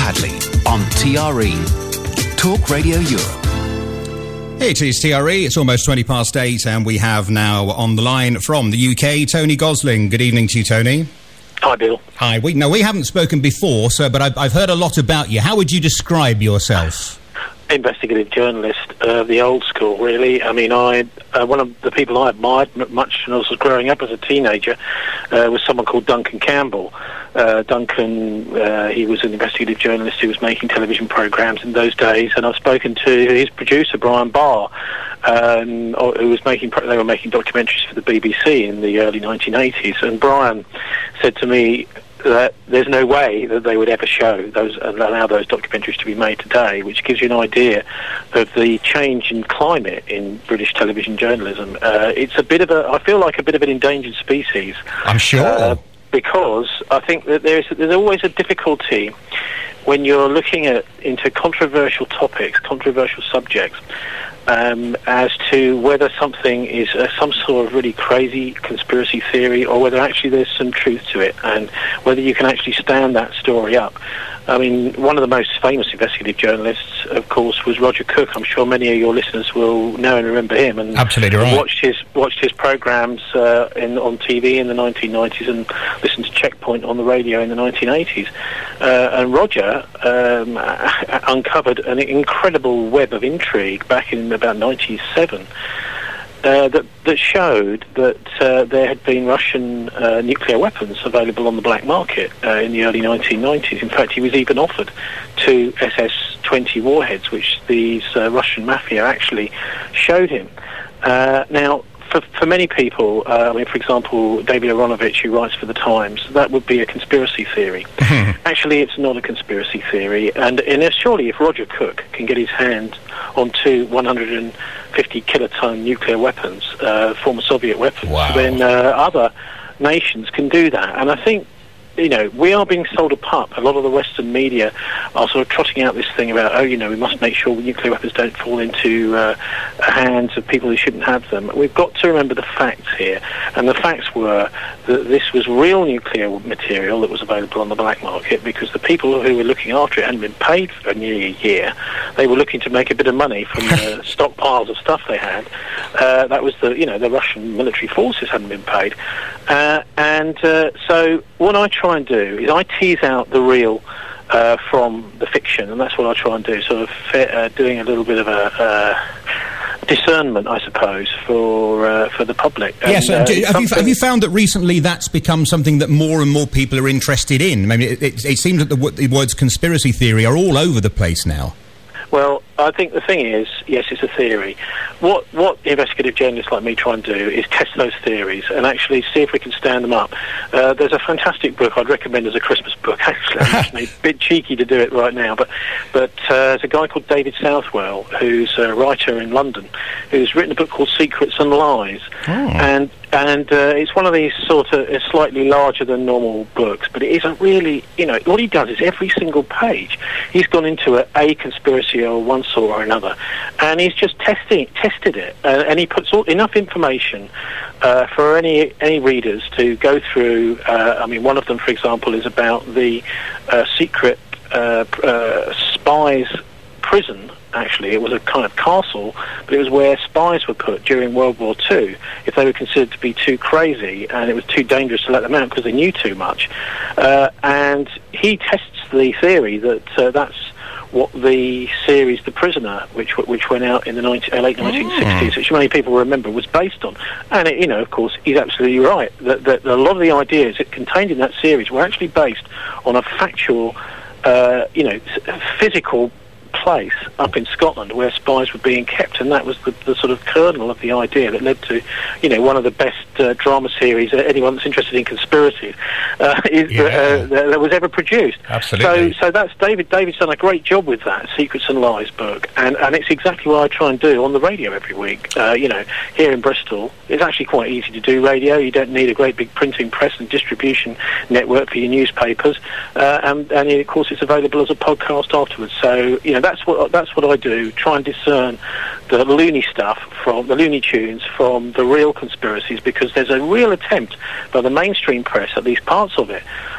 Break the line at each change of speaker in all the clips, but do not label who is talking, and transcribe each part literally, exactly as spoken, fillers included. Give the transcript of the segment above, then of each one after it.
Hadley on T R E. Talk Radio Europe.
It is T R E, it's almost twenty past eight, and we have now on the line from the U K, Tony Gosling. Good evening to you, Tony.
Hi, Bill.
Hi. We, no, we haven't spoken before, so but I've, I've heard a lot about you. How would you describe yourself?
Investigative journalist of uh, the old school, really. I mean, I uh, one of the people I admired much when I was growing up as a teenager uh, was someone called Duncan Campbell. Uh, Duncan, uh, he was an investigative journalist who was making television programmes in those days, and I've spoken to his producer, Brian Barr, um, who was making, they were making documentaries for the B B C in the early nineteen eighties, and Brian said to me that there's no way that they would ever show those and allow those documentaries to be made today, which gives you an idea of the change in climate in British television journalism. Uh, it's a bit of a, I feel like a bit of an endangered species.
I'm sure.
Uh, because I think that there's there's always a difficulty when you're looking at into controversial topics, controversial subjects, um, as to whether something is uh, some sort of really crazy conspiracy theory or whether actually there's some truth to it, and whether you can actually stand that story up. I mean, one of the most famous investigative journalists, of course, was Roger Cook. I'm sure many of your listeners will know and remember him. And
absolutely right.
Watched his watched his programmes uh, in on T V in the nineteen nineties and listened to Checkpoint on the radio in the nineteen eighties. Uh, and Roger um, uncovered an incredible web of intrigue back in about ninety-seven. Uh, that, that showed that uh, there had been Russian uh, nuclear weapons available on the black market uh, in the early nineteen nineties. In fact, he was even offered two S S twenty warheads, which these uh, Russian mafia actually showed him. Uh, now, for, for many people, uh, I mean, for example, David Aronovich, who writes for The Times, that would be a conspiracy theory. Actually, it's not a conspiracy theory, and, and surely if Roger Cook can get his hand on two one hundred fifty kiloton nuclear weapons, uh, former Soviet weapons,
wow.
then uh, other nations can do that. And I think, you know, we are being sold a pup. A lot of the Western media are sort of trotting out this thing about, oh, you know, we must make sure nuclear weapons don't fall into uh, hands of people who shouldn't have them. We've got to remember the facts here, and the facts were that this was real nuclear material that was available on the black market because the people who were looking after it hadn't been paid for nearly a year. They were looking to make a bit of money from the stockpiles of stuff they had. Uh, that was the, you know, the Russian military forces hadn't been paid. Uh, and uh, so what I try and do is I tease out the real uh, from the fiction, and that's what I try and do, sort of fit, uh, doing a little bit of a uh, discernment, I suppose, for uh, for the public.
Yes,
and,
uh, do,
uh,
have, you, have you found that recently that's become something that more and more people are interested in? I mean, it, it, it seems that the, w- the words conspiracy theory are all over the place now.
Well, I think the thing is, yes, it's a theory. What what investigative journalists like me try and do is test those theories and actually see if we can stand them up. Uh, there's a fantastic book I'd recommend as a Christmas book, actually. I'm actually a bit cheeky to do it right now, but but uh, there's a guy called David Southwell, who's a writer in London, who's written a book called Secrets and Lies.
Oh.
And and uh, it's one of these sort of uh, slightly larger than normal books, but it is a really, you know, what he does is every single page, he's gone into a, a conspiracy or one sort or another, and he's just testing tested it, uh, and he puts all, enough information uh, for any any readers to go through. Uh, I mean, one of them, for example, is about the uh, secret uh, uh, spies prison. Actually, it was a kind of castle, but it was where spies were put during World War Two if they were considered to be too crazy and it was too dangerous to let them out because they knew too much. Uh, and he tests the theory that uh, that's what the series The Prisoner, which which went out in the nineteen, uh, late nineteen sixties, which many people remember, was based on. And, it, you know, of course, he's absolutely right. That, that a lot of the ideas it contained in that series were actually based on a factual, uh, you know, physical place up in Scotland where spies were being kept, and that was the, the sort of kernel of the idea that led to, you know, one of the best uh, drama series, uh, anyone that's interested in conspiracies, uh, is,
yeah.
uh, that, that was ever produced.
Absolutely.
So, so that's David. David's done a great job with that Secrets and Lies book, and, and it's exactly what I try and do on the radio every week. Uh, you know, here in Bristol, it's actually quite easy to do radio. You don't need a great big printing press and distribution network for your newspapers, uh, and, and of course it's available as a podcast afterwards. So, you know, that's what that's what I do. Try and discern the loony stuff from the Looney Tunes from the real conspiracies, because there's a real attempt by the mainstream press, at least parts of it,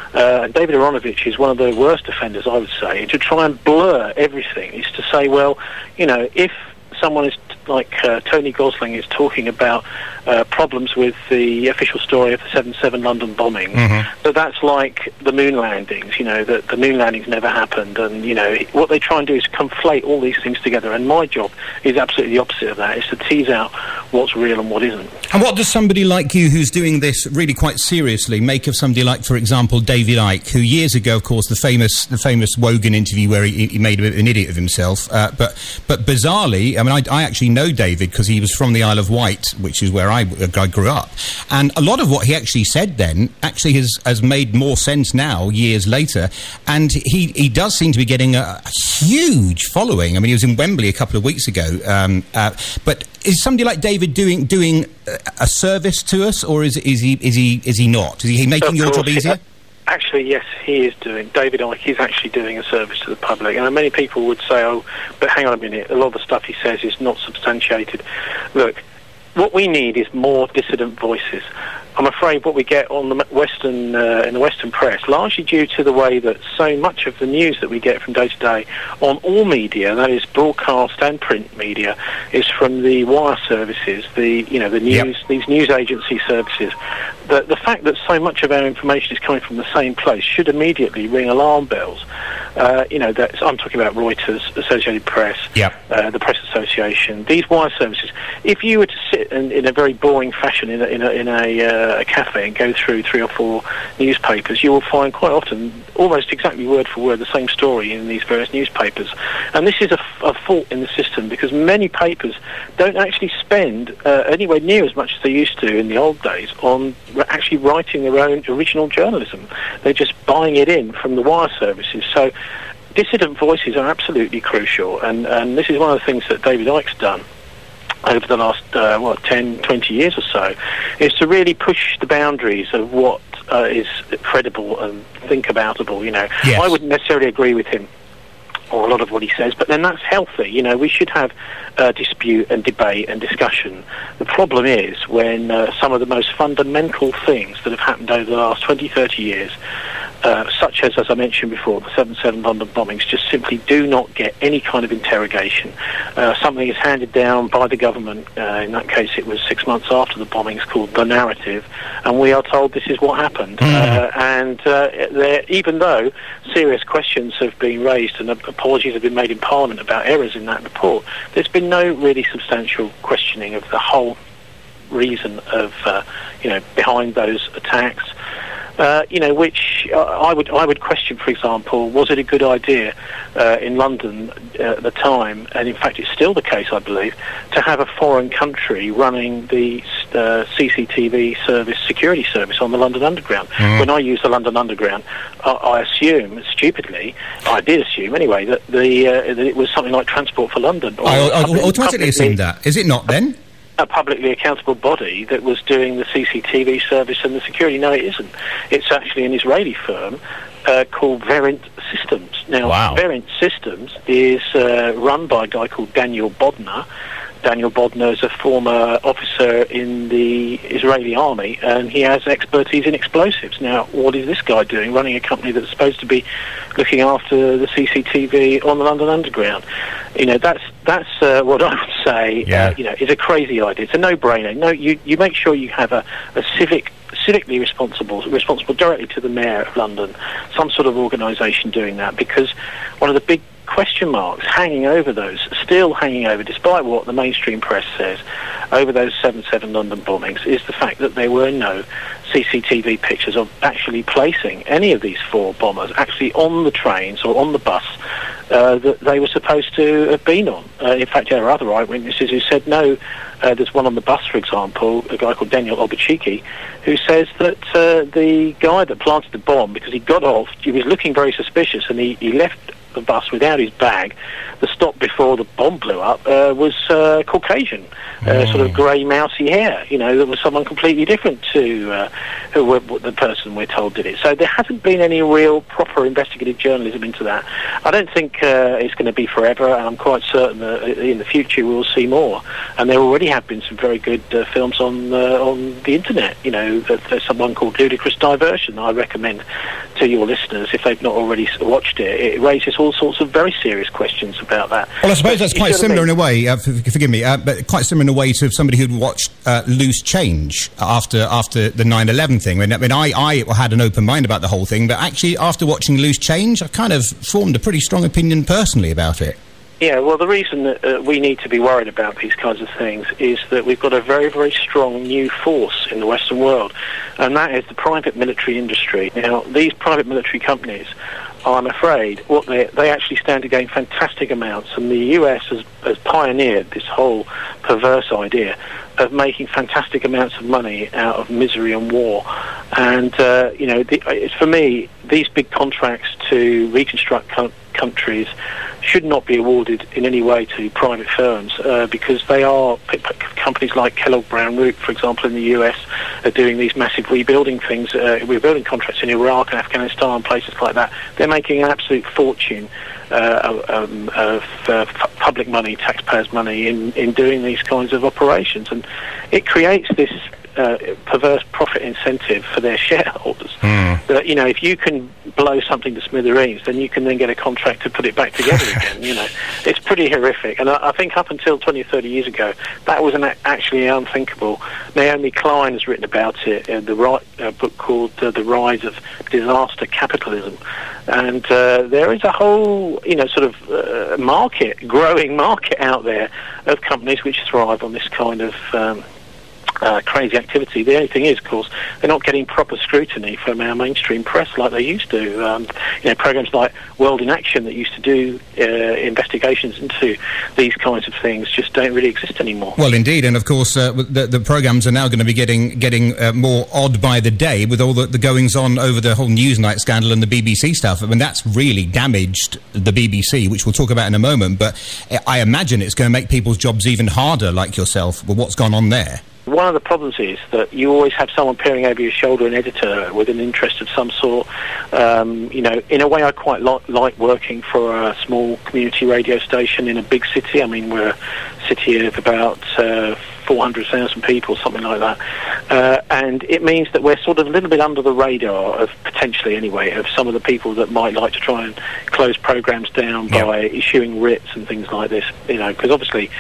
uh, and David Aronovich is one of the worst offenders, I would say, to try and blur everything, is to say, well, you know, if someone is like uh, Tony Gosling is talking about uh, problems with the official story of the seven seven London bombing, mm-hmm. so that's like the moon landings, you know, that the moon landings never happened, and, you know, what they try and do is conflate all these things together, and my job is absolutely the opposite of that, is to tease out what's real and what isn't.
And what does somebody like you, who's doing this really quite seriously, make of somebody like, for example, David Icke, who years ago, of course, the famous the famous Wogan interview where he, he made a bit of an idiot of himself, uh, but but bizarrely, I mean, I, I actually know David because he was from the Isle of Wight, which is where I, I grew up, and a lot of what he actually said then actually has, has made more sense now, years later, and he, he does seem to be getting a, a huge following. I mean, he was in Wembley a couple of weeks ago, um, uh, but is somebody like David doing doing a service to us, or is is he is he is he not? Is he making your job easier?
Actually, yes, he is doing. David Icke is actually doing a service to the public. And many people would say, oh, but hang on a minute, a lot of the stuff he says is not substantiated. Look, what we need is more dissident voices. I'm afraid what we get on the Western uh, in the Western press, largely due to the way that so much of the news that we get from day to day on all media, that is broadcast and print media, is from the wire services, the you know the news, yep. these news agency services. The the fact that so much of our information is coming from the same place should immediately ring alarm bells. Uh, you know, that's, I'm talking about Reuters, Associated Press, yep. uh, the Press Association, these wire services. If you were to sit in, in a very boring fashion in a, in a, in a, uh, a cafe and go through three or four newspapers, you will find quite often almost exactly word for word the same story in these various newspapers. And this is a, a fault in the system, because many papers don't actually spend uh, anywhere near as much as they used to in the old days on actually writing their own original journalism. They're just buying it in from the wire services. So dissident voices are absolutely crucial, and, and this is one of the things that David Icke's done over the last, uh, what, ten, twenty years or so, is to really push the boundaries of what uh, is credible and think-aboutable, you know. Yes. I wouldn't necessarily agree with him or a lot of what he says, but then that's healthy. You know, we should have uh, dispute and debate and discussion. The problem is when uh, some of the most fundamental things that have happened over the last twenty, thirty years, uh, such as, as I mentioned before, the seven seven London bombings, just simply do not get any kind of interrogation. Uh, something is handed down by the government, uh, in that case it was six months after the bombings, called The Narrative, and we are told this is what happened. Mm. Uh, and uh, there, even though serious questions have been raised and apologies have been made in Parliament about errors in that report, there's been no really substantial questioning of the whole reason of, uh, you know, behind those attacks. Uh, you know, which uh, I would I would question, for example, was it a good idea uh, in London uh, at the time, and in fact it's still the case, I believe, to have a foreign country running the uh, C C T V service, security service on the London Underground? Mm. When I use the London Underground, I, I assume, stupidly, I did assume anyway, that the uh, that it was something like Transport for London. Or
I, I automatically assumed that. Is it not then?
A publicly accountable body that was doing the C C T V service and the security. No, it isn't. It's actually an Israeli firm uh, called Verint Systems. Now, wow. Verint Systems is uh, run by a guy called Daniel Bodner. Daniel Bodner is a former officer in the Israeli army, and he has expertise in explosives. Now, what is this guy doing, running a company that's supposed to be looking after the C C T V on the London Underground? You know, that's that's uh, what I would say. Yeah. Uh, you know, is a crazy idea. It's a no-brainer. No, you you make sure you have a, a civic. civically responsible, responsible directly to the Mayor of London, some sort of organisation doing that, because one of the big question marks hanging over those, still hanging over, despite what the mainstream press says, over those seven seven London bombings, is the fact that there were no C C T V pictures of actually placing any of these four bombers actually on the trains or on the bus uh, that they were supposed to have been on. Uh, in fact, there are other eyewitnesses who said no. Uh, there's one on the bus, for example, a guy called Daniel Obachiki, who says that uh, the guy that planted the bomb, because he got off, he was looking very suspicious, and he, he left the bus without his bag, the stop before the bomb blew up, uh, was uh, Caucasian, uh, mm. sort of grey, mousy hair. You know, that was someone completely different to uh, who were, the person we're told did it. So there hasn't been any real proper investigative journalism into that. I don't think uh, it's going to be forever, and I'm quite certain that in the future we'll see more. And there already have been some very good uh, films on uh, on the internet. You know, there's someone called Ludicrous Diversion I recommend to your listeners if they've not already watched it. It raises all sorts of very serious questions about that.
Well, I suppose that's quite similar in a way, uh, forgive me, uh, but quite similar in a way to somebody who'd watched uh, Loose Change after after the nine eleven thing. I mean, I, mean I, I had an open mind about the whole thing, but actually after watching Loose Change, I kind of formed a pretty strong opinion personally about it.
Yeah, well, the reason that uh, we need to be worried about these kinds of things is that we've got a very, very strong new force in the Western world, and that is the private military industry. Now, these private military companies, I'm afraid, what they they actually stand to gain fantastic amounts, and the U S has, has pioneered this whole perverse idea of making fantastic amounts of money out of misery and war. And, uh, you know, the, it's, for me, these big contracts to reconstruct co- countries should not be awarded in any way to private firms uh, because they are p- p- companies like Kellogg Brown Root, for example, in the U S, are doing these massive rebuilding things, uh, rebuilding contracts in Iraq and Afghanistan, places like that. They're making an absolute fortune uh, um, of uh, f- public money, taxpayers' money, in, in doing these kinds of operations. And it creates this uh, perverse profit incentive for their shareholders. Mm. That, you know, if you can blow something to smithereens, then you can then get a contract to put it back together again. You know, it's pretty horrific. And I, I think up until twenty, thirty years ago, that was an a- actually unthinkable. Naomi Klein has written about it in the right uh, book called uh, The Rise of Disaster Capitalism. And uh, there is a whole, you know, sort of uh, market, growing market out there of companies which thrive on this kind of um, Uh, crazy activity. The only thing is, of course, they're not getting proper scrutiny from our mainstream press like they used to. Um, you know, programs like World in Action that used to do uh, investigations into these kinds of things just don't really exist anymore.
Well, indeed, and of course, uh, the, the programs are now going to be getting getting uh, more odd by the day with all the, the goings on over the whole Newsnight scandal and the B B C stuff. I mean, that's really damaged the B B C, which we'll talk about in a moment. But I imagine it's going to make people's jobs even harder, like yourself, with what's gone on there.
One of the problems is that you always have someone peering over your shoulder, an editor with an interest of some sort. Um, you know, in a way, I quite li- like working for a small community radio station in a big city. I mean, we're a city of about uh, four hundred thousand people, something like that. Uh, and it means that we're sort of a little bit under the radar of, potentially anyway, of some of the people that might like to try and close programs down yep. by issuing writs and things like this. You know, because obviously,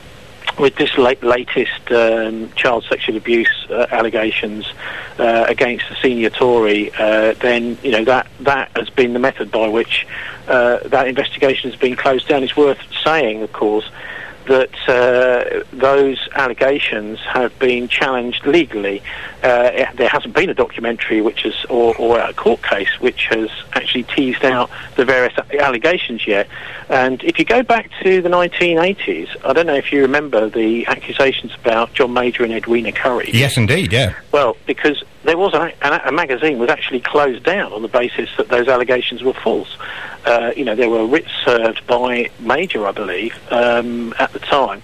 with this late, latest um, child sexual abuse uh, allegations uh, against the senior Tory, uh, then you know that that has been the method by which uh, that investigation has been closed down. It's worth saying, of course, that uh, those allegations have been challenged legally. Uh, there hasn't been a documentary which has, or, or a court case which has actually teased out the various allegations yet. And if you go back to the nineteen eighties, I don't know if you remember the accusations about John Major and Edwina Currie.
Yes, indeed, yeah. Well,
because there was a, a, a magazine was actually closed down on the basis that those allegations were false. Uh, you know, there were writs served by Major, I believe, um, at the time,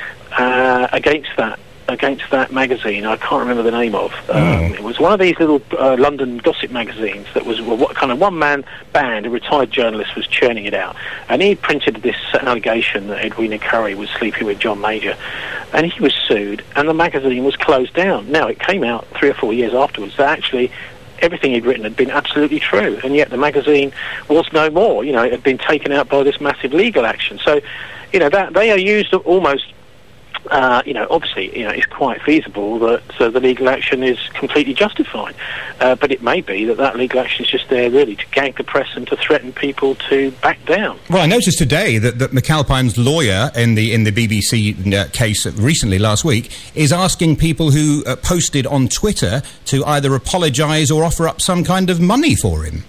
uh, against that against that magazine. I can't remember the name of. Um, mm. It was one of these little uh, London gossip magazines that was what kind of one-man band. A retired journalist was churning it out, and he printed this allegation that Edwina Currie was sleeping with John Major, and he was sued, and the magazine was closed down. Now, it came out three or four years afterwards that actually everything he'd written had been absolutely true, and yet the magazine was no more. You know, it had been taken out by this massive legal action. So, you know, that they are used almost, uh, you know, obviously, you know, it's quite feasible that uh, the legal action is completely justified. Uh, but it may be that that legal action is just there really to gag the press and to threaten people to back down.
Well, I noticed today that, that McAlpine's lawyer in the in the B B C uh, case recently last week is asking people who uh, posted on Twitter to either apologise or offer up some kind of money for him.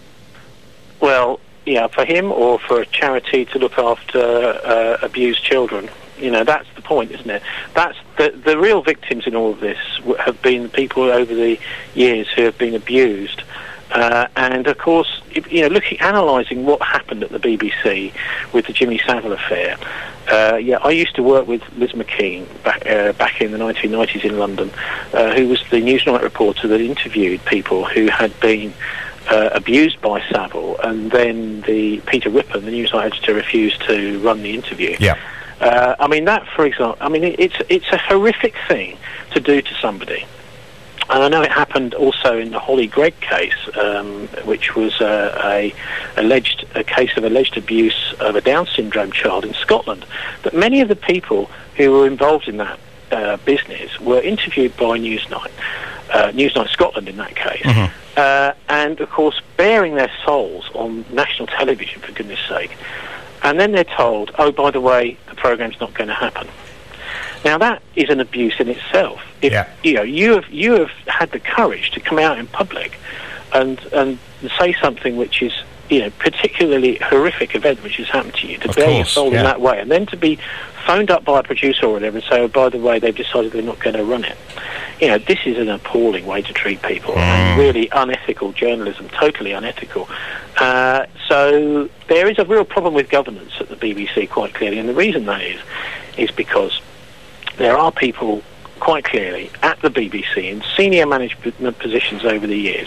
Well, yeah, for him or for a charity to look after uh, abused children. You know, that's the point, isn't it? That's the the real victims in all of this have been the people over the years who have been abused Uh, and of course, you know, looking, analysing what happened at the B B C with the Jimmy Savile affair. Uh, yeah, I used to work with Liz McKean back uh, back in the nineteen nineties in London, uh, who was the Newsnight reporter that interviewed people who had been uh, abused by Savile, and then the Peter Rippon, the Newsnight editor, refused to run the interview.
Yeah.
Uh, I mean, that, for example, I mean, it, it's it's a horrific thing to do to somebody. And I know it happened also in the Holly Gregg case, um, which was uh, a alleged a case of alleged abuse of a Down syndrome child in Scotland. But many of the people who were involved in that uh, business were interviewed by Newsnight, uh, Newsnight Scotland in that case, mm-hmm. uh, and of course bearing their souls on national television, for goodness sake. And then they're told, oh, by the way, the programme's not going to happen. Now that is an abuse in itself. If
yeah.
you know you have you have had the courage to come out in public and and say something which is, you know, particularly horrific event which has happened to you, to
of
bear
course,
your soul
yeah.
in that way, and then to be phoned up by a producer or whatever and say, oh, by the way, they've decided they're not going to run it. You know, this is an appalling way to treat people, mm. and really unethical journalism, totally unethical. Uh, so there is a real problem with governance at the B B C, quite clearly, and the reason that is is because there are people, quite clearly, at the B B C in senior management positions over the years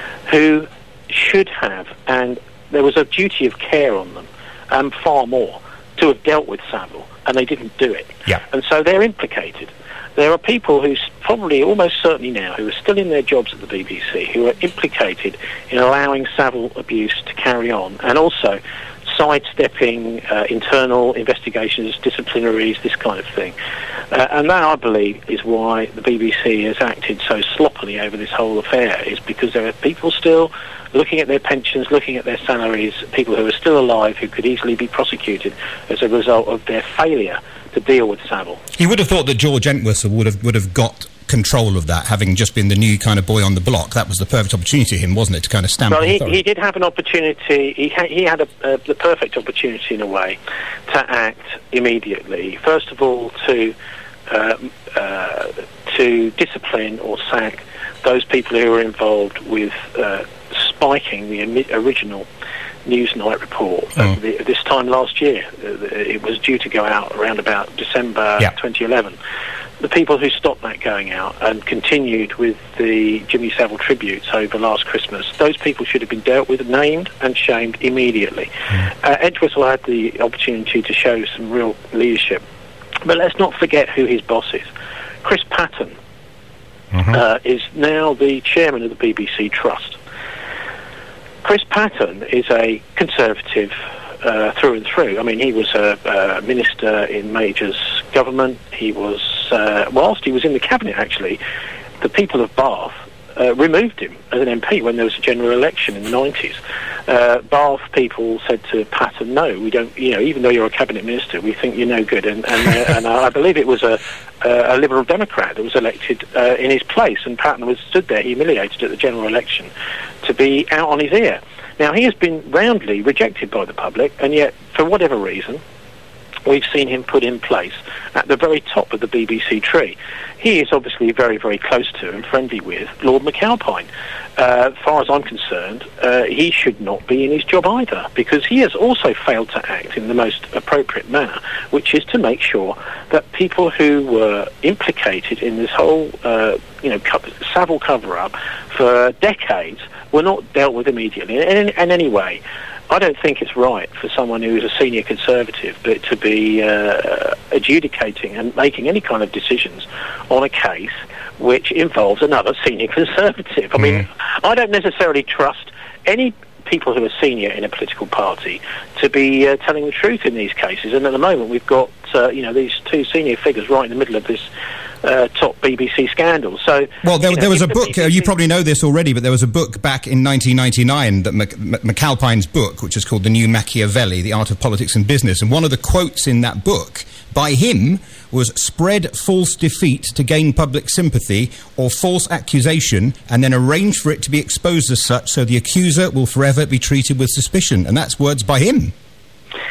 who should have, and there was a duty of care on them, and um, far more, to have dealt with Savile, and they didn't do it.
Yeah.
And so they're implicated. There are people who probably, almost certainly now, who are still in their jobs at the B B C, who are implicated in allowing Savile abuse to carry on, and also sidestepping uh, internal investigations, disciplinaries, this kind of thing. Uh, and that, I believe, is why the B B C has acted so sloppily over this whole affair, is because there are people still looking at their pensions, looking at their salaries, people who are still alive who could easily be prosecuted as a result of their failure to deal with Savile.
You would have thought that George Entwistle would have would have got control of that, having just been the new kind of boy on the block. That was the perfect opportunity for him, wasn't it, to kind of stamp
well,
on
he,
authority?
he did have an opportunity. He, ha- he had a, uh, the perfect opportunity, in a way, to act immediately. First of all, to uh, uh, to discipline or sack those people who were involved with uh, spiking the imi- original Newsnight report
oh.
at the, this time last year. It was due to go out around about December
yeah.
twenty eleven. The people who stopped that going out and continued with the Jimmy Savile tributes over last Christmas, those people should have been dealt with, named and shamed immediately. Mm. Uh, Entwistle had the opportunity to show some real leadership. But let's not forget who his boss is. Chris Patten mm-hmm. uh, is now the chairman of the B B C Trust. Chris Patten is a Conservative uh, through and through. I mean, he was a, a minister in Major's government. He was, uh, whilst he was in the cabinet, actually, the people of Bath uh, removed him as an M P when there was a general election in the nineties. Uh, Bath people said to Patten, no, we don't, you know, even though you're a cabinet minister, we think you're no good. And, and, uh, and I believe it was a, a Liberal Democrat that was elected uh, in his place, and Patten was stood there humiliated at the general election to be out on his ear. Now, he has been roundly rejected by the public, and yet, for whatever reason, we've seen him put in place at the very top of the B B C tree. He is obviously very, very close to and friendly with Lord McAlpine. Uh, as far as I'm concerned, uh, he should not be in his job either, because he has also failed to act in the most appropriate manner, which is to make sure that people who were implicated in this whole, uh, you know, co- Savile cover-up for decades were not dealt with immediately. And, and anyway, I don't think it's right for someone who is a senior Conservative but to be uh, adjudicating and making any kind of decisions on a case which involves another senior Conservative. I mm. mean, I don't necessarily trust any people who are senior in a political party to be uh, telling the truth in these cases. And at the moment, we've got uh, you know, these two senior figures right in the middle of this Uh, top B B C scandal. So,
well, there,
you know,
there was a
the
book,
B B C...
uh, you probably know this already, but there was a book back in nineteen ninety-nine, that Mac- Mac- McAlpine's book, which is called The New Machiavelli, The Art of Politics and Business, and one of the quotes in that book by him was spread false defeat to gain public sympathy or false accusation and then arrange for it to be exposed as such so the accuser will forever be treated with suspicion. And that's words by him.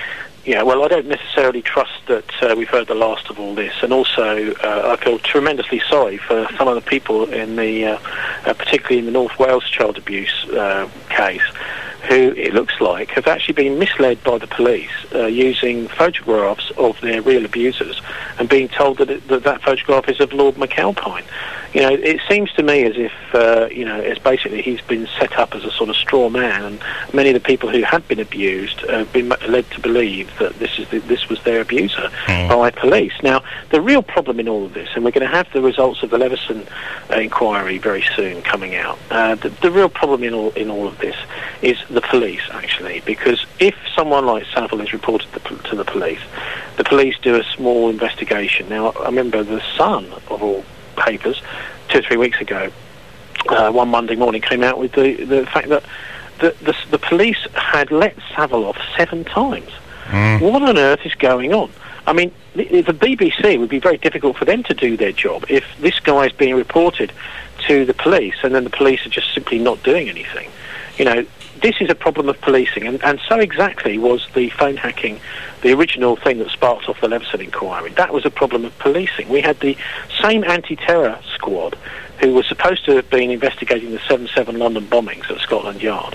Yeah, well, I don't necessarily trust that uh, we've heard the last of all this, and also uh, I feel tremendously sorry for some of the people in the, uh, uh, particularly in the North Wales child abuse uh, case, who it looks like have actually been misled by the police uh, using photographs of their real abusers and being told that, it, that that photograph is of Lord McAlpine. You know, it seems to me as if, uh, you know, it's basically he's been set up as a sort of straw man, and many of the people who had been abused have been led to believe that this is the, this was their abuser mm. by police. Now, the real problem in all of this, and we're going to have the results of the Leveson uh, inquiry very soon coming out, uh, the, the real problem in all, in all of this is the police, actually, because if someone like Savile is reported to, to the police, the police do a small investigation. Now, I remember the Sun, of all papers, two or three weeks ago, uh, one Monday morning came out with the, the fact that the, the, the police had let Savile off seven times. Mm. What on earth is going on? I mean, the, the B B C would be very difficult for them to do their job if this guy is being reported to the police and then the police are just simply not doing anything. You know, this is a problem of policing, and, and so exactly was the phone hacking, the original thing that sparked off the Leveson inquiry. That was a problem of policing. We had the same anti-terror squad who was supposed to have been investigating the seven seven London bombings at Scotland Yard,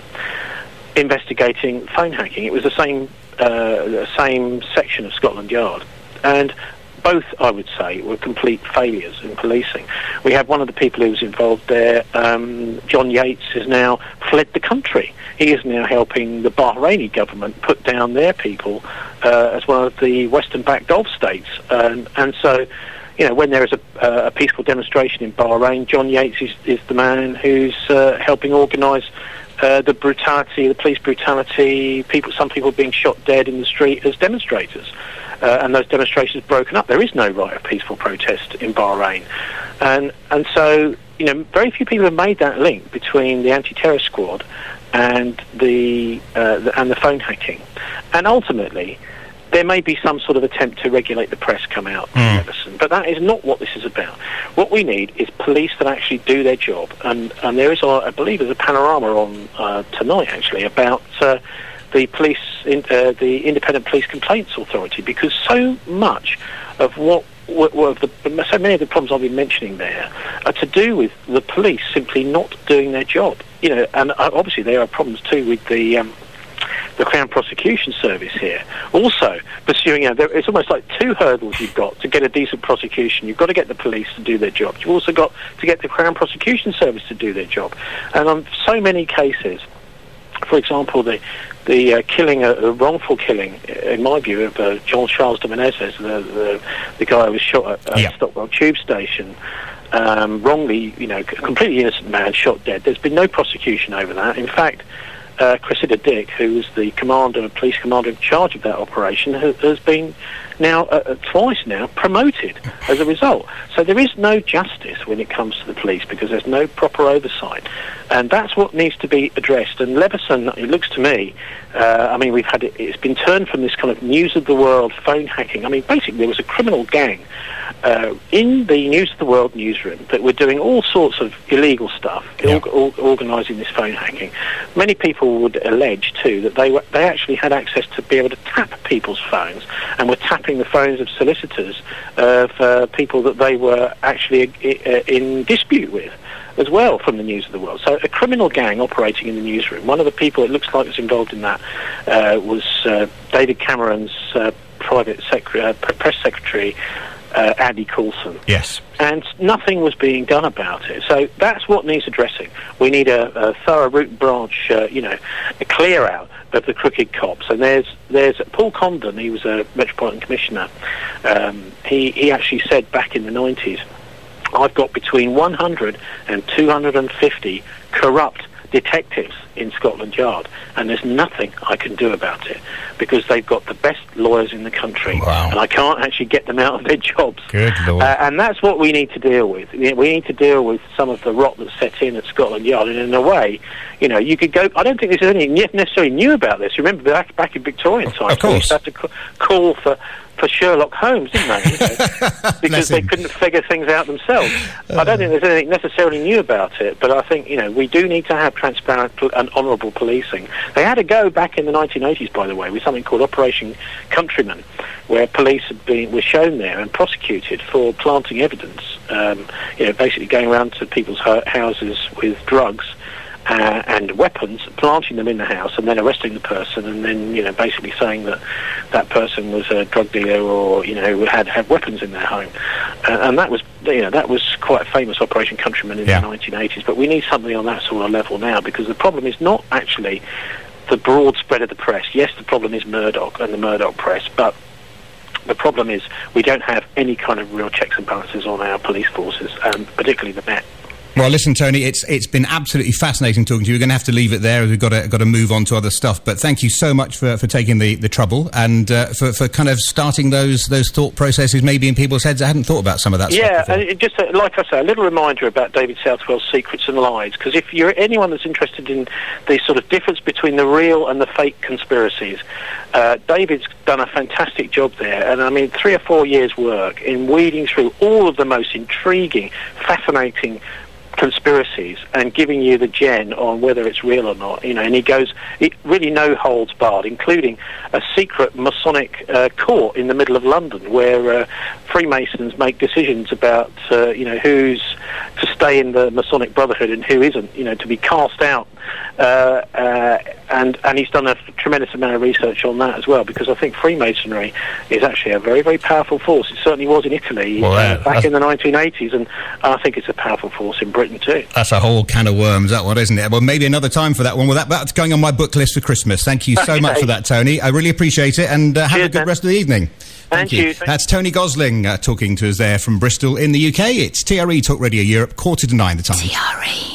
investigating phone hacking. It was the same, uh, the same section of Scotland Yard. And both, I would say, were complete failures in policing. We have one of the people who was involved there, um, John Yates, has now fled the country. He is now helping the Bahraini government put down their people uh, as one of the Western-backed Gulf states. Um, and so, you know, when there is a, uh, a peaceful demonstration in Bahrain, John Yates is, is the man who's uh, helping organise uh, the brutality, the police brutality, people, some people being shot dead in the street as demonstrators. Uh, and those demonstrations broken up. There is no right of peaceful protest in Bahrain. And and so, you know, very few people have made that link between the anti-terror squad and the, uh, the and the phone hacking. And ultimately, there may be some sort of attempt to regulate the press come out in
mm.
Leveson, but that is not what this is about. What we need is police that actually do their job. And, and there is, a, I believe, there's a panorama on uh, tonight, actually, about Uh, the police, in, uh, the Independent Police Complaints Authority, because so much of what, what, what of the, so many of the problems I've been mentioning there are to do with the police simply not doing their job. You know, and uh, obviously there are problems too with the um, the Crown Prosecution Service here. Also pursuing, you know, there, it's almost like two hurdles you've got to get a decent prosecution. You've got to get the police to do their job. You've also got to get the Crown Prosecution Service to do their job. And on so many cases, for example, the the uh, killing, a uh, wrongful killing, in my view, of uh, Jean Charles de Menezes, the, the the guy who was shot at uh,
yeah.
Stockwell Tube Station, um, wrongly, you know, a completely innocent man shot dead. There's been no prosecution over that. In fact, uh, Cressida Dick, who was the commander, police commander in charge of that operation, has, has been now uh, twice now promoted as a result. So there is no justice when it comes to the police because there's no proper oversight, and that's what needs to be addressed. And Leveson, it looks to me, uh, I mean, we've had it, it's been turned from this kind of news of the world phone hacking. I mean, basically there was a criminal gang uh, in the News of the World newsroom that were doing all sorts of illegal stuff, yeah. or, or, organising this phone hacking. Many people would allege too that they were they actually had access to be able to tap people's phones and were tapping the phones of solicitors of uh, people that they were actually uh, in dispute with as well from the News of the World. So a criminal gang operating in the newsroom. One of the people it looks like was involved in that uh, was uh, David Cameron's uh, private sec- uh, press secretary, uh, Andy Coulson.
Yes.
And nothing was being done about it. So that's what needs addressing. We need a, a thorough root and branch, uh, you know, a clear out of the crooked cops. And there's there's Paul Condon, he was a Metropolitan Commissioner. Um, he, he actually said back in the nineties, I've got between one hundred and two hundred fifty corrupt detectives in Scotland Yard, and there's nothing I can do about it because they've got the best lawyers in the country.
Wow.
And I can't actually get them out of their jobs.
Good Lord.
Uh, and that's what we need to deal with. We need to deal with some of the rot that's set in at Scotland Yard, and in a way, you know, you could go, I don't think there's anything necessarily new about this. Remember back, back in Victorian times,
of course.
we used to have to c- call for for Sherlock Holmes, didn't they? You know, because they couldn't figure things out themselves. Uh, I don't think there's anything necessarily new about it, but I think, you know, we do need to have transparent and honourable policing. They had a go back in the nineteen eighties, by the way, with something called Operation Countryman, where police had been, were shown there and prosecuted for planting evidence, um, you know, basically going around to people's ho- houses with drugs Uh, and weapons, planting them in the house, and then arresting the person, and then, you know, basically saying that that person was a drug dealer or, you know, had had weapons in their home, uh, and that was, you know, that was quite a famous Operation Countryman in yeah. the nineteen eighties. But we need something on that sort of level now, because the problem is not actually the broad spread of the press. Yes, the problem is Murdoch and the Murdoch press, but the problem is we don't have any kind of real checks and balances on our police forces, um, particularly the Met.
Well, listen, Tony, it's it's been absolutely fascinating talking to you. We're going to have to leave it there. We've got to got to move on to other stuff. But thank you so much for, for taking the, the trouble and uh, for for kind of starting those those thought processes maybe in people's heads. I hadn't thought about some of that
yeah,
stuff before.
Yeah, just a, like I say, a little reminder about David Southwell's Secrets and Lies, because if you're anyone that's interested in the sort of difference between the real and the fake conspiracies, uh, David's done a fantastic job there. And I mean, three or four years' work in weeding through all of the most intriguing, fascinating conspiracies and giving you the gen on whether it's real or not, you know, and he goes, it really no holds barred, including a secret Masonic uh, court in the middle of London where uh, Freemasons make decisions about, uh, you know, who's to stay in the Masonic Brotherhood and who isn't, you know, to be cast out. Uh, uh, and and he's done a tremendous amount of research on that as well, because I think Freemasonry is actually a very, very powerful force. It certainly was in Italy well, uh, uh, back in the nineteen eighties, and I think it's a powerful force in Britain too.
That's a whole can of worms, that one, isn't it? Well, maybe another time for that one. Well, that, that's going on my book list for Christmas. Thank you so okay. much for that, Tony. I really appreciate it, and uh, have
Cheers,
a good
man.
rest of the evening.
Thank, Thank you. you. Thank
That's Tony Gosling uh, talking to us there from Bristol in the U K. It's T R E Talk Radio Europe, quarter to nine the time.
T R E